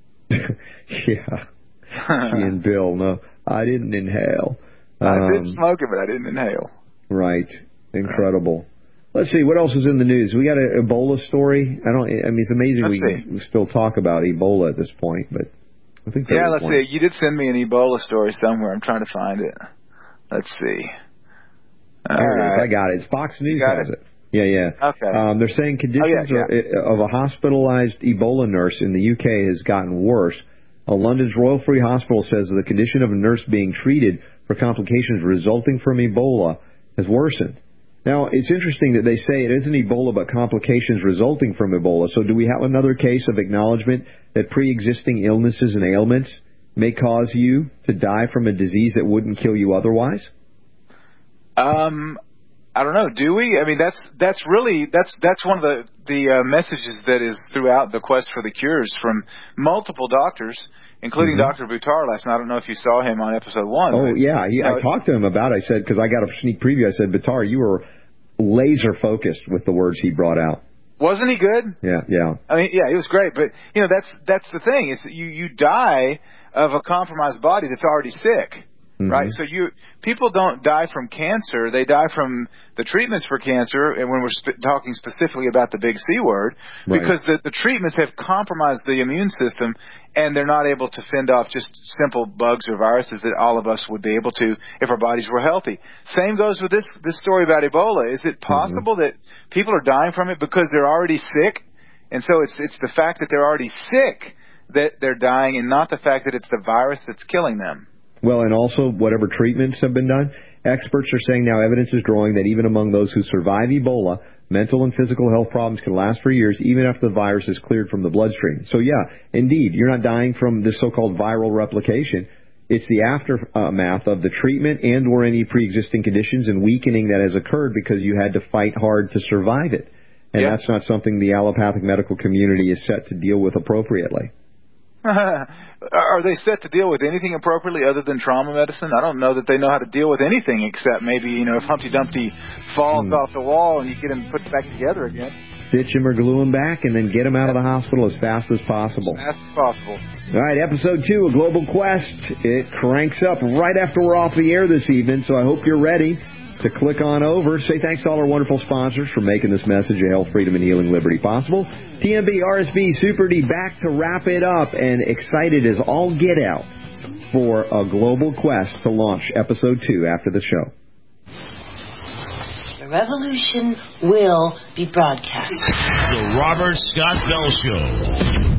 yeah, she and Bill. No, I didn't inhale. I um, did smoke it, but I didn't inhale. Right, incredible. Let's see, what else is in the news? We got an Ebola story. I don't. I mean, it's amazing we, we still talk about Ebola at this point, but I think yeah. Let's one. see. You did send me an Ebola story somewhere. I'm trying to find it. Let's see. All there right. it is. I got it. It's Fox News has it. it. Yeah, yeah. Okay. Um, they're saying conditions oh, yeah, yeah. of a hospitalized Ebola nurse in the U K has gotten worse. A London's Royal Free Hospital says that the condition of a nurse being treated for complications resulting from Ebola has worsened. Now, it's interesting that they say it isn't Ebola but complications resulting from Ebola. So do we have another case of acknowledgement that pre-existing illnesses and ailments may cause you to die from a disease that wouldn't kill you otherwise? Um, I don't know. Do we? I mean, that's that's really that's that's one of the the uh, messages that is throughout the quest for the cures from multiple doctors, including mm-hmm. Doctor Buttar last night. I don't know if you saw him on episode one. Oh but, yeah, he, you know, I talked to him about it. I said because I got a sneak preview. I said, Buttar, you were laser focused with the words he brought out. Wasn't he good? Yeah, yeah. I mean, yeah, he was great. But, you know, that's that's the thing. It's you, you die of a compromised body that's already sick. Mm-hmm. Right, so you people don't die from cancer; they die from the treatments for cancer. And when we're sp- talking specifically about the big C word, right. because the, the treatments have compromised the immune system, and they're not able to fend off just simple bugs or viruses that all of us would be able to if our bodies were healthy. Same goes with this this story about Ebola. Is it possible mm-hmm. that people are dying from it because they're already sick, and so it's it's the fact that they're already sick that they're dying, and not the fact that it's the virus that's killing them? Well, and also whatever treatments have been done, experts are saying now evidence is growing that even among those who survive Ebola, mental and physical health problems can last for years even after the virus is cleared from the bloodstream. So, yeah, indeed, you're not dying from this so-called viral replication. It's the aftermath of the treatment and or any pre-existing conditions and weakening that has occurred because you had to fight hard to survive it. And yeah. that's not something the allopathic medical community is set to deal with appropriately. Are they set to deal with anything appropriately other than trauma medicine? I don't know that they know how to deal with anything except maybe, you know, if Humpty Dumpty falls mm. off the wall and you get him put back together again. Stitch him or glue him back and then get him out of the hospital as fast as possible. As fast as possible. All right, episode two of Global Quest. It cranks up right after we're off the air this evening, so I hope you're ready to click on over. Say thanks to all our wonderful sponsors for making this message of health, freedom, and healing liberty possible. T M B, R S V, Super D back to wrap it up, and excited as all get out for a global quest to launch episode two after the show. The revolution will be broadcast. The Robert Scott Bell Show.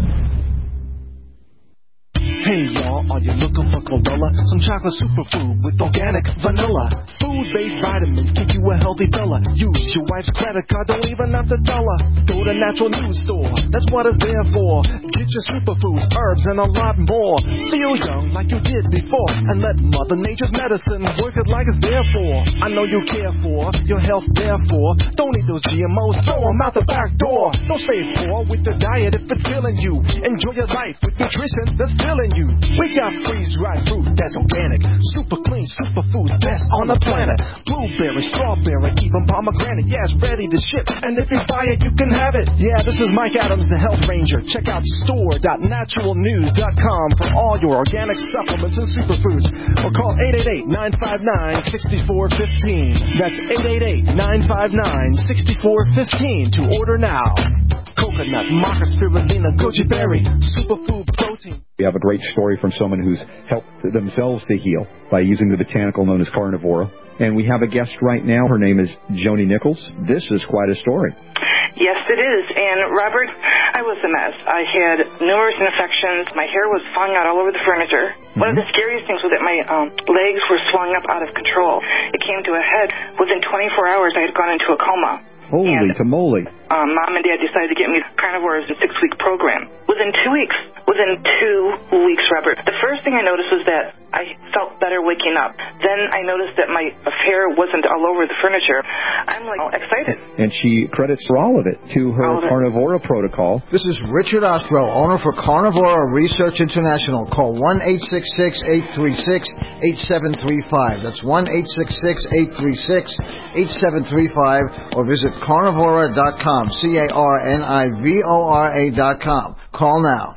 Hey y'all, are you looking for chlorella? Some chocolate superfood with organic vanilla. Food-based vitamins keep you a healthy fella. Use your wife's credit card, don't even have to tell her. Go to Natural News Store, that's what it's there for. Get your superfoods, herbs, and a lot more. Feel young like you did before, and let Mother Nature's medicine work it like it's there for. I know you care for your health, therefore. Don't eat those G M Os, throw them out the back door. Don't stay poor with the diet if it's killing you. Enjoy your life with nutrition that's filling you. We got freeze-dried fruit that's organic, super clean, superfood, best on the planet. Blueberry, strawberry, even pomegranate, yeah, it's ready to ship. And if you buy it, you can have it. Yeah, this is Mike Adams, the Health Ranger. Check out store dot natural news dot com for all your organic supplements and superfoods. Or call eight eight eight, nine five nine, six four one five. That's eight eight eight, nine five nine, six four one five to order now. Coconut, maca, spirulina, goji berry, superfood protein. We have a great story from someone who's helped themselves to heal by using the botanical known as carnivora. And we have a guest right now. Her name is Joni Nichols. This is quite a story. Yes, it is. And, Robert, I was a mess. I had numerous infections. My hair was falling out all over the furniture. Mm-hmm. One of the scariest things was that my um, legs were swelling up out of control. It came to a head. Within twenty-four hours, I had gone into a coma. Holy and, tamale. Um, Mom and Dad decided to get me carnivores in a six-week program. Within two weeks, within two weeks, Robert, the first thing I noticed was that I felt better waking up. Then I noticed that my hair wasn't all over the furniture. I'm, like, excited. And she credits for all of it to her Carnivora protocol. This is Richard Ostro, owner for Carnivora Research International. Call one eight six six, eight three six, eight seven three five. That's one eight six six, eight three six, eight seven three five. Or visit carnivora dot com. C A R N I V O R A dot com. Call now.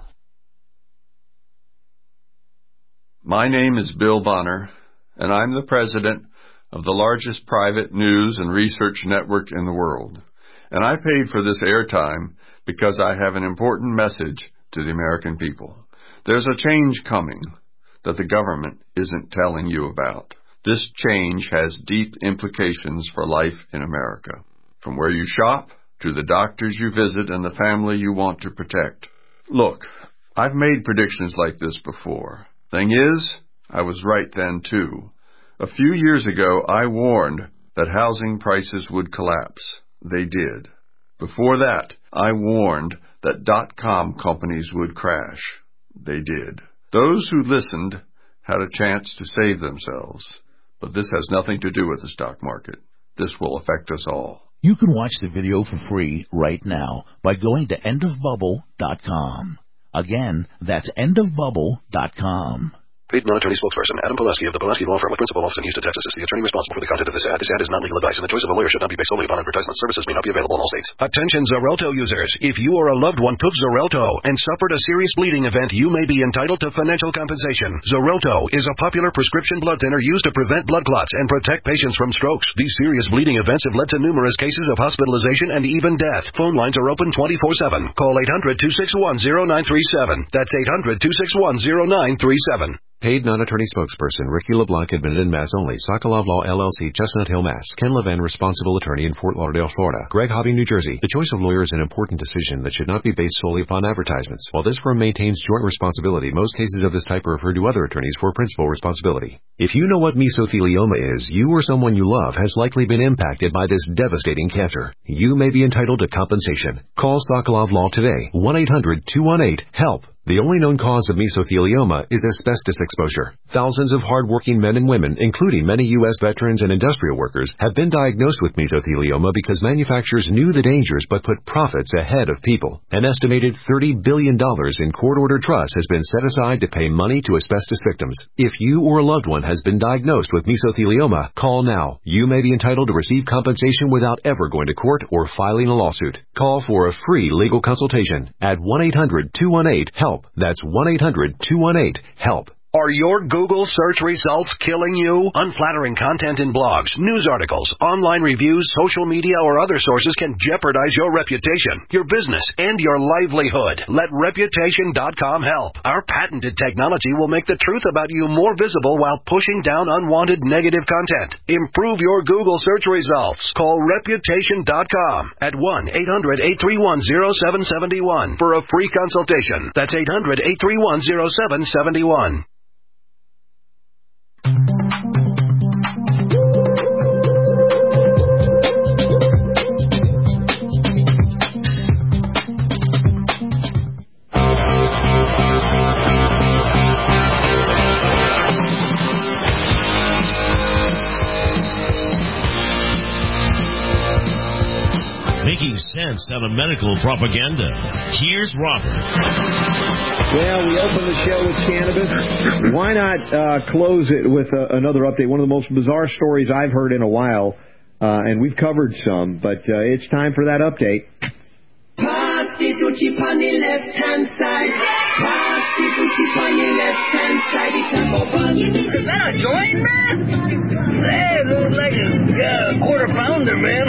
My name is Bill Bonner, and I'm the president of the largest private news and research network in the world. And I paid for this airtime because I have an important message to the American people. There's a change coming that the government isn't telling you about. This change has deep implications for life in America, from where you shop to the doctors you visit and the family you want to protect. Look, I've made predictions like this before. Thing is, I was right then too. A few years ago, I warned that housing prices would collapse. They did. Before that, I warned that dot-com companies would crash. They did. Those who listened had a chance to save themselves. But this has nothing to do with the stock market. This will affect us all. You can watch the video for free right now by going to end of bubble dot com. Again, that's end of bubble dot com. Paid non-attorney spokesperson Adam Pulaski of the Pulaski Law Firm with principal office in Houston, Texas is the attorney responsible for the content of this ad. This ad is not legal advice, and the choice of a lawyer should not be based solely upon advertisement. Services may not be available in all states. Attention Xarelto users. If you or a loved one took Xarelto and suffered a serious bleeding event, you may be entitled to financial compensation. Xarelto is a popular prescription blood thinner used to prevent blood clots and protect patients from strokes. These serious bleeding events have led to numerous cases of hospitalization and even death. Phone lines are open twenty-four seven. Call eight hundred, two six one, zero nine three seven. That's eight hundred, two six one, zero nine three seven. Paid non-attorney spokesperson Ricky LeBlanc, admitted in Mass only. Sokolov Law, L L C, Chestnut Hill, Mass. Ken Levan, responsible attorney in Fort Lauderdale, Florida. Greg Hobby, New Jersey. The choice of lawyer is an important decision that should not be based solely upon advertisements. While this firm maintains joint responsibility, most cases of this type are referred to other attorneys for principal responsibility. If you know what mesothelioma is, you or someone you love has likely been impacted by this devastating cancer. You may be entitled to compensation. Call Sokolov Law today. one eight hundred, two one eight, HELP. The only known cause of mesothelioma is asbestos exposure. Thousands of hardworking men and women, including many U S veterans and industrial workers, have been diagnosed with mesothelioma because manufacturers knew the dangers but put profits ahead of people. An estimated thirty billion dollars in court-ordered trust has been set aside to pay money to asbestos victims. If you or a loved one has been diagnosed with mesothelioma, call now. You may be entitled to receive compensation without ever going to court or filing a lawsuit. Call for a free legal consultation at one eight hundred, two one eight, HELP. That's one eight hundred, two one eight, HELP. Are your Google search results killing you? Unflattering content in blogs, news articles, online reviews, social media, or other sources can jeopardize your reputation, your business, and your livelihood. Let Reputation dot com help. Our patented technology will make the truth about you more visible while pushing down unwanted negative content. Improve your Google search results. Call Reputation dot com at one eight hundred, eight three one, zero seven seven one for a free consultation. That's eight hundred, eight three one, zero seven seven one. Making sense out of medical propaganda. Here's Robert. Well, we opened the show with cannabis. Why not uh, close it with uh, another update? One of the most bizarre stories I've heard in a while, uh, and we've covered some, but uh, it's time for that update. Pass the Gucci on the left-hand side. Pass the Gucci on the left-hand side. It's a bubble. Is that a joint, man? Hey, it looks like a uh, quarter pounder, man.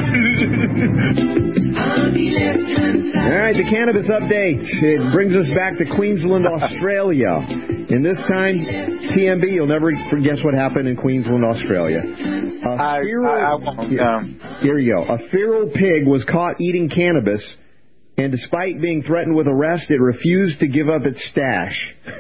On the left-hand side. All right, the cannabis update. It brings us back to Queensland, Australia. And this time, T M B, you'll never guess what happened in Queensland, Australia. A I, feral, I, I won't. yeah, Um, here you go. A feral pig was caught eating cannabis, and despite being threatened with arrest, it refused to give up its stash.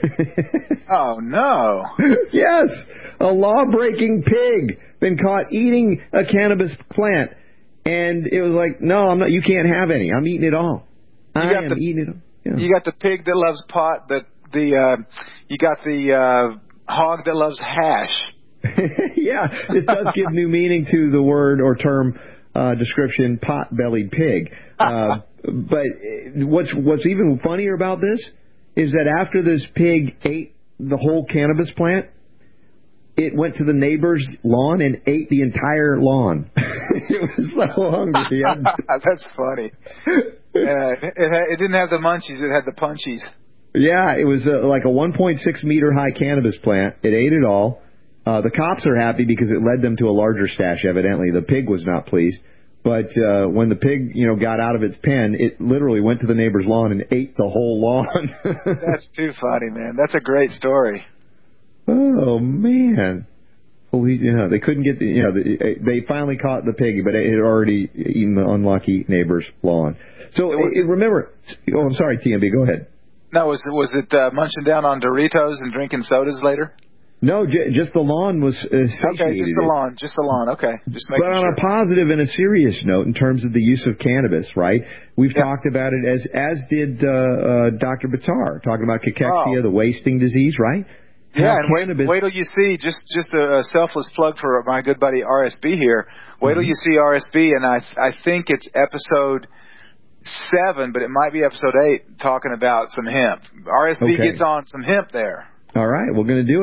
oh, no. Yes, a law-breaking pig been caught eating a cannabis plant, and it was like, no, I'm not. You can't have any. I'm eating it all. You I got am the, eating it all. Yeah. You got the pig that loves pot, but the uh, you got the uh, hog that loves hash. Yeah, it does give new meaning to the word or term uh, description, pot-bellied pig. Uh, but what's what's even funnier about this is that after this pig ate the whole cannabis plant, it went to the neighbor's lawn and ate the entire lawn. It was so hungry. That's funny. Uh, it, it, it didn't have the munchies; it had the punchies. Yeah, it was uh, like a one point six meter high cannabis plant. It ate it all. Uh, the cops are happy because it led them to a larger stash, evidently. The pig was not pleased. But uh, when the pig, you know, got out of its pen, it literally went to the neighbor's lawn and ate the whole lawn. That's too funny, man. That's a great story. Oh, man. Police, you know, they couldn't get the, you know, the, they finally caught the pig, but it had already eaten the unlucky neighbor's lawn. So it was, it, remember, oh, I'm sorry, T M B, go ahead. No, was, was it uh, munching down on Doritos and drinking sodas later? No, j- just the lawn was uh, satiated. Okay, just the lawn, just the lawn. Okay, just making But on sure. a positive and a serious note, in terms of the use of cannabis, right? We've yeah. talked about it as as did uh, uh, Doctor Batar, talking about cachexia, oh. the wasting disease, right? Yeah, and wait, wait till you see, just just a, a selfless plug for my good buddy R S B here. Wait mm-hmm. till you see R S B, and I I think it's episode seven, but it might be episode eight, talking about some hemp. R S B okay. gets on some hemp there. All right, we're going to do it.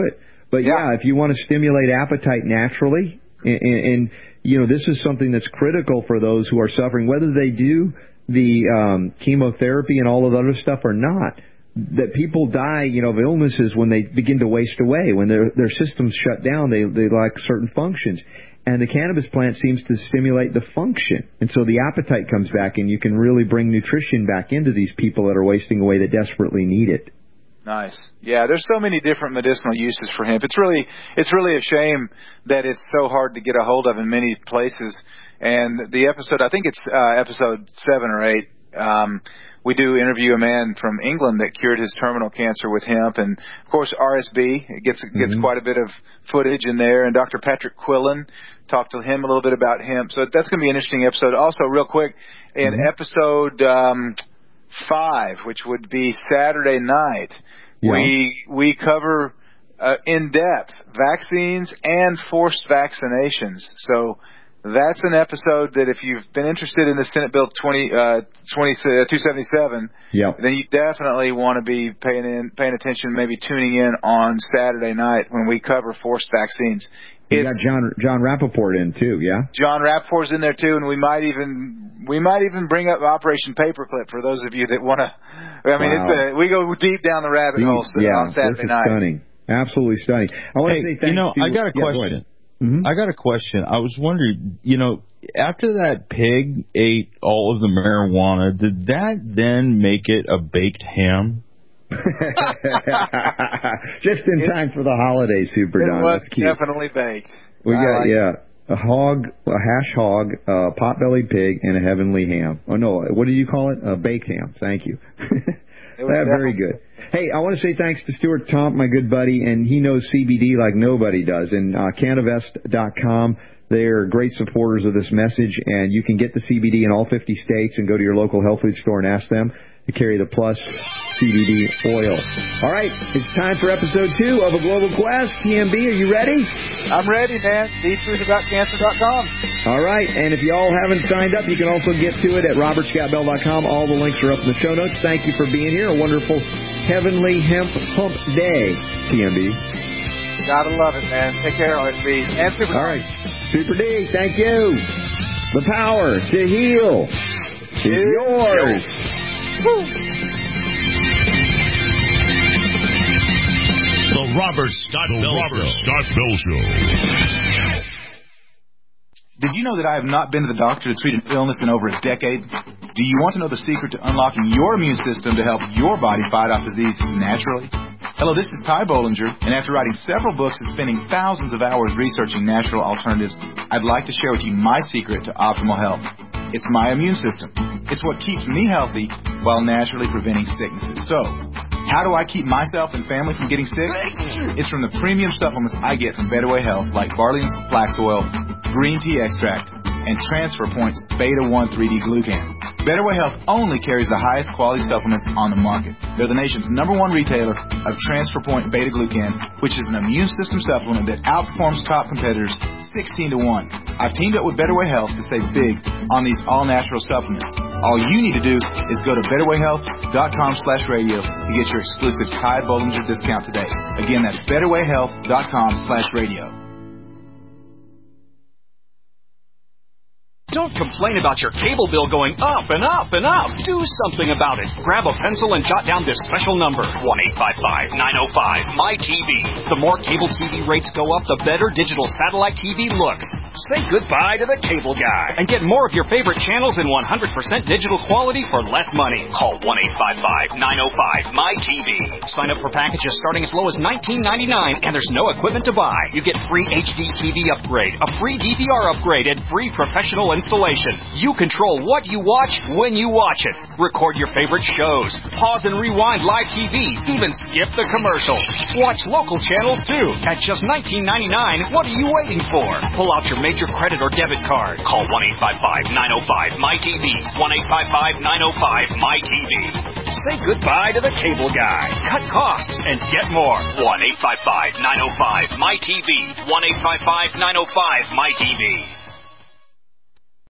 But yeah, yeah if you want to stimulate appetite naturally, and, and, and you know, this is something that's critical for those who are suffering, whether they do the um, chemotherapy and all of the other stuff or not. That people die, you know, of illnesses when they begin to waste away, when their their systems shut down, they they lack certain functions. And the cannabis plant seems to stimulate the function. And so the appetite comes back, and you can really bring nutrition back into these people that are wasting away that desperately need it. Nice. Yeah, there's so many different medicinal uses for hemp. It's really it's really a shame that it's so hard to get a hold of in many places. And the episode, I think it's uh, episode seven or eight, um, we do interview a man from England that cured his terminal cancer with hemp, and of course R S B. It gets gets mm-hmm. quite a bit of footage in there. And Doctor Patrick Quillen, talked to him a little bit about hemp. So that's going to be an interesting episode. Also, real quick, in mm-hmm. episode um, five, which would be Saturday night, yeah. we we cover uh, in depth vaccines and forced vaccinations. So. That's an episode that if you've been interested in the Senate Bill twenty, uh, twenty, uh, two seventy-seven, yeah. then you definitely want to be paying in, paying attention, maybe tuning in on Saturday night when we cover forced vaccines. You got John John Rappaport in too, yeah. John Rappaport's in there too, and we might even we might even bring up Operation Paperclip for those of you that want to. I mean, wow. it's a, we go deep down the rabbit deep, hole yeah, on Saturday this is night. Stunning, absolutely stunning. I want hey, to say thanks you know, to, I got a yeah, question. Mm-hmm. I got a question. I was wondering, you know, after that pig ate all of the marijuana, did that then make it a baked ham? Just in time for the holidays, Super Don. It was That's cute. definitely baked. We I got, like yeah, a hog, a hash hog, a pot-bellied pig, and a heavenly ham. Oh, no, what do you call it? A baked ham. Thank you. That, very good. Hey, I want to say thanks to Stuart Tomp, my good buddy, and he knows C B D like nobody does. And uh, Canavest dot com, they're great supporters of this message, and you can get the C B D in all fifty states and go to your local health food store and ask them to carry the Plus C B D oil. All right, it's time for episode two of A Global Quest. T M B, are you ready? I'm ready, man. the truth about cancer dot com. All right, and if y'all haven't signed up, you can also get to it at robert scott bell dot com. All the links are up in the show notes. Thank you for being here. A wonderful Heavenly Hemp Hump Day, T M B. Gotta love it, man. Take care, R S B. And Super D. All right, Super D, thank you. The power to heal is yours. Woo. The Robert Scott the Bell Robert Show. Scott Bell Show. Did you know that I have not been to the doctor to treat an illness in over a decade? Do you want to know the secret to unlocking your immune system to help your body fight off disease naturally? Hello, this is Ty Bollinger, and after writing several books and spending thousands of hours researching natural alternatives, I'd like to share with you my secret to optimal health. It's my immune system. It's what keeps me healthy while naturally preventing sicknesses. So, how do I keep myself and family from getting sick? It's from the premium supplements I get from Better Way Health, like barley and flax oil, green tea extract, and Transfer Point's Beta one three D Glucan. Better Way Health only carries the highest quality supplements on the market. They're the nation's number one retailer of Transfer Point Beta Glucan, which is an immune system supplement that outperforms top competitors sixteen to one. I've teamed up with Better Way Health to save big on these all-natural supplements. All you need to do is go to better way health dot com slash radio to get your exclusive Ty Bollinger discount today. Again, that's better way health dot com slash radio. Don't complain about your cable bill going up and up and up. Do something about it. Grab a pencil and jot down this special number, one eight five five, nine oh five, M Y T V. The more cable T V rates go up, the better digital satellite T V looks. Say goodbye to the cable guy and get more of your favorite channels in one hundred percent digital quality for less money. Call one eight five five, nine oh five, M Y T V. Sign up for packages starting as low as nineteen ninety-nine, and there's no equipment to buy. You get free H D T V upgrade, a free D V R upgrade, and free professional installation. You control what you watch when you watch it. Record your favorite shows. Pause and rewind live T V. Even skip the commercials. Watch local channels too. At just nineteen ninety-nine, what are you waiting for? Pull out your major credit or debit card. Call one eight five five, nine oh five, M Y T V. one eight five five, nine oh five, M Y T V. Say goodbye to the cable guy. Cut costs and get more. one eight five five, nine oh five, M Y T V. one eight five five, nine oh five, M Y T V.